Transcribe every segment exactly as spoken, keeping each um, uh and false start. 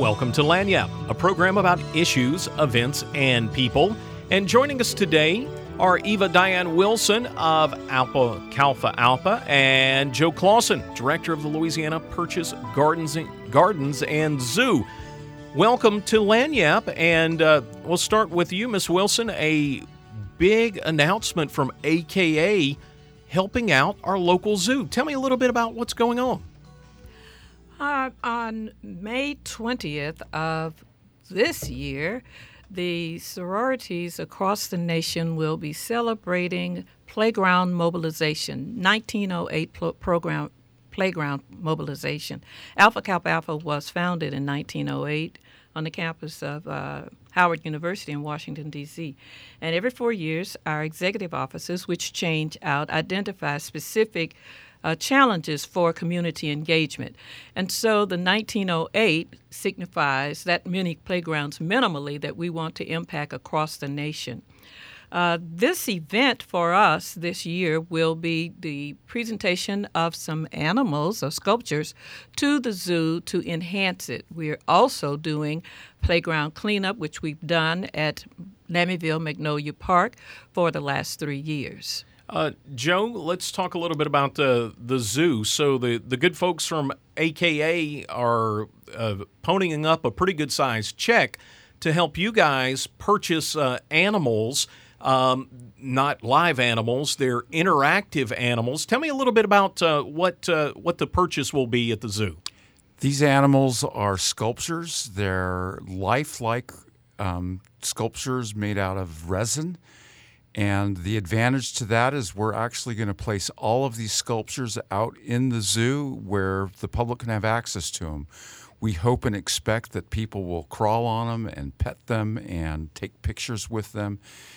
Welcome to Lagniappe, a program about issues, events, and people. And joining us today are Eva Diane Wilson of Alpha Kappa Alpha and Joe Clausen, Director of the Louisiana Purchase Gardens, Gardens and Zoo. Welcome to Lagniappe, and uh, we'll start with you, Miss Wilson. A big announcement from A K A helping out our local zoo. Tell me a little bit about what's going on. Uh, on May twentieth of this year, the sororities across the nation will be celebrating Playground Mobilization, nineteen oh eight pl- program Playground Mobilization. Alpha Kappa Alpha was founded in nineteen oh eight on the campus of uh, Howard University in Washington, D C And every four years, our executive offices, which change out, identify specific Uh, challenges for community engagement. And so the nineteen oh eight signifies that many playgrounds minimally that we want to impact across the nation. Uh, this event for us this year will be the presentation of some animals or sculptures to the zoo to enhance it. We're also doing playground cleanup, which we've done at Lamyville Magnolia Park for the last three years. Uh, Joe, let's talk a little bit about uh, the zoo. So the, the good folks from A K A are uh, ponying up a pretty good-sized check to help you guys purchase uh, animals, um, not live animals. They're interactive animals. Tell me a little bit about uh, what uh, what the purchase will be at the zoo. These animals are sculptures. They're lifelike um, sculptures made out of resin. And the advantage to that is we're actually going to place all of these sculptures out in the zoo where the public can have access to them. We hope and expect that people will crawl on them and pet them and take pictures with them.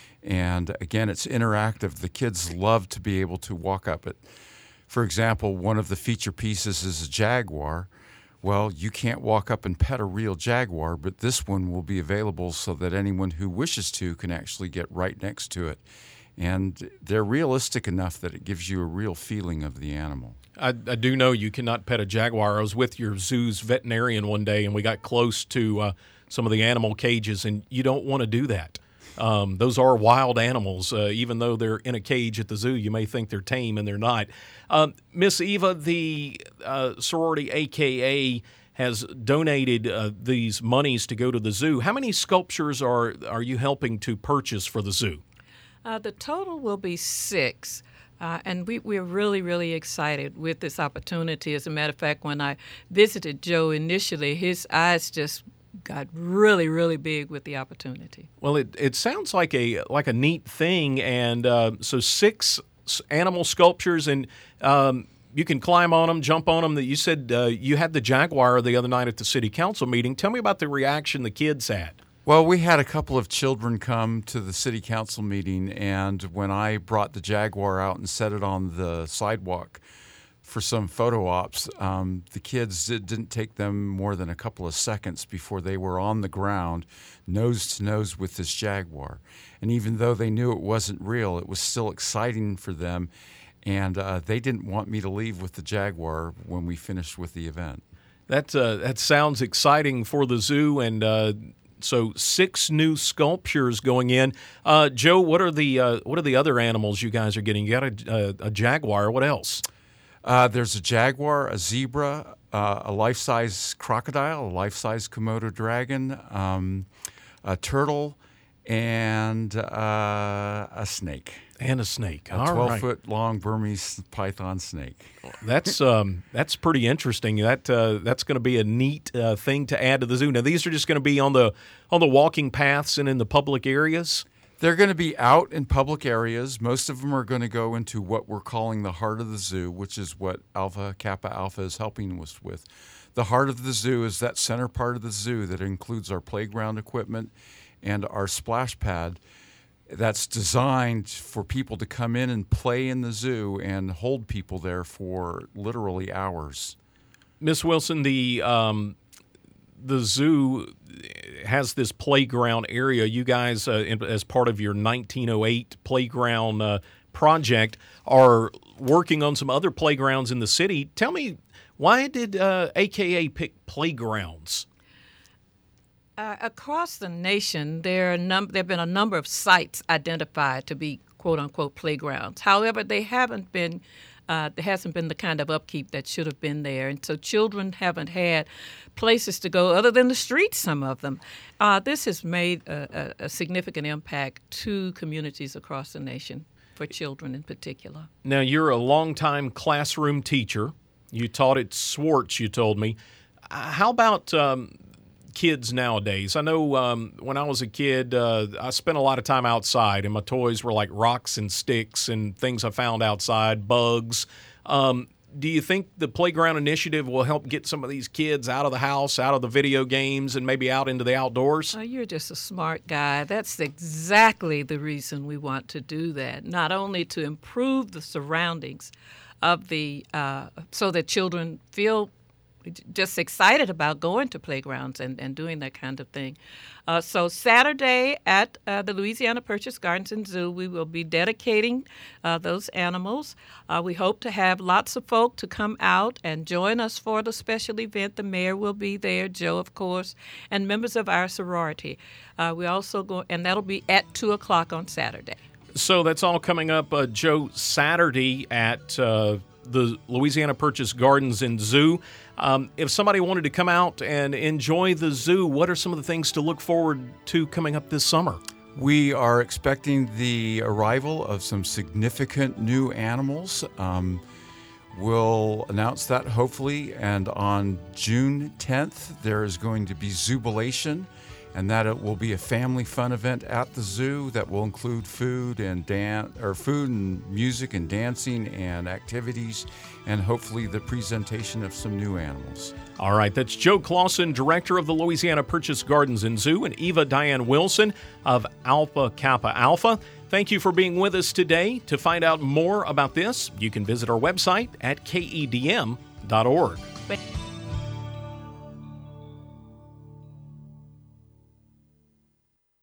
And again, it's interactive. The kids love to be able to walk up it. For example, one of the feature pieces is a jaguar. Well, you can't walk up and pet a real jaguar, but this one will be available so that anyone who wishes to can actually get right next to it. And they're realistic enough that it gives you a real feeling of the animal. I, I do know you cannot pet a jaguar. I was with your zoo's veterinarian one day, and we got close to uh, some of the animal cages, and you don't want to do that. Um, those are wild animals. Uh, even though they're in a cage at the zoo, you may think they're tame, and they're not. Um, Miss Eva, the uh, sorority A K A has donated uh, these monies to go to the zoo. How many sculptures are are you helping to purchase for the zoo? Uh, the total will be six. Uh, and we, we're really, really excited with this opportunity. As a matter of fact, when I visited Joe initially, his eyes just got really, really big with the opportunity. Well, it, it sounds like a like a neat thing, and uh, so six animal sculptures, and um, you can climb on them, jump on them. That you said uh, you had the jaguar the other night at the city council meeting. Tell me about the reaction the kids had. Well, we had a couple of children come to the city council meeting, and when I brought the jaguar out and set it on the sidewalk for some photo ops, um, the kids, it didn't take them more than a couple of seconds before they were on the ground, nose to nose with this jaguar. And even though they knew it wasn't real, it was still exciting for them, and uh, they didn't want me to leave with the jaguar when we finished with the event. That, uh, that sounds exciting for the zoo, and uh, so six new sculptures going in. Uh, Joe, what are the uh, what are the other animals you guys are getting? You got a, a, a jaguar. What else? Uh, there's a jaguar, a zebra, uh, a life-size crocodile, a life-size Komodo dragon, um, a turtle, and uh, a snake. And a snake. A twelve-foot-long Burmese python snake. That's um, that's pretty interesting. That uh, that's going to be a neat uh, thing to add to the zoo. Now, these are just going to be on the on the walking paths and in the public areas. They're going to be out in public areas. Most of them are going to go into what we're calling the heart of the zoo, which is what Alpha Kappa Alpha is helping us with. The heart of the zoo is that center part of the zoo that includes our playground equipment and our splash pad that's designed for people to come in and play in the zoo and hold people there for literally hours. Miss Wilson, the um, the zoo has this playground area. You guys, uh, in, as part of your nineteen oh eight playground uh, project, are working on some other playgrounds in the city. Tell me, why did uh, A K A pick playgrounds? Uh, across the nation, there are num- there have been a number of sites identified to be quote-unquote playgrounds. However, they haven't been, uh, there hasn't been the kind of upkeep that should have been there. And so children haven't had places to go other than the streets, some of them. Uh, this has made a, a, a significant impact to communities across the nation, for children in particular. Now, you're a longtime classroom teacher. You taught at Swartz, you told me. Uh, how about um, kids nowadays? I know um, when I was a kid, uh, I spent a lot of time outside, and my toys were like rocks and sticks and things I found outside, bugs. Um, do you think the Playground Initiative will help get some of these kids out of the house, out of the video games, and maybe out into the outdoors? Oh, you're just a smart guy. That's exactly the reason we want to do that, not only to improve the surroundings of the, uh, so that children feel just excited about going to playgrounds and, and doing that kind of thing. Uh, so Saturday at uh, the Louisiana Purchase Gardens and Zoo, we will be dedicating uh, those animals. Uh, we hope to have lots of folk to come out and join us for the special event. The mayor will be there, Joe, of course, and members of our sorority. Uh, we also go, and that'll be at two o'clock on Saturday. So that's all coming up, uh, Joe, Saturday at uh, the Louisiana Purchase Gardens and Zoo. Um, if somebody wanted to come out and enjoy the zoo, what are some of the things to look forward to coming up this summer? We are expecting the arrival of some significant new animals. Um, we'll announce that hopefully. And on June tenth, there is going to be Zoobilation, and that it will be a family fun event at the zoo that will include food and dan- or food and music and dancing and activities, and hopefully the presentation of some new animals. All right, that's Joe Clausen, director of the Louisiana Purchase Gardens and Zoo, and Eva Diane Wilson of Alpha Kappa Alpha. Thank you for being with us today. To find out more about this, you can visit our website at K E D M dot org.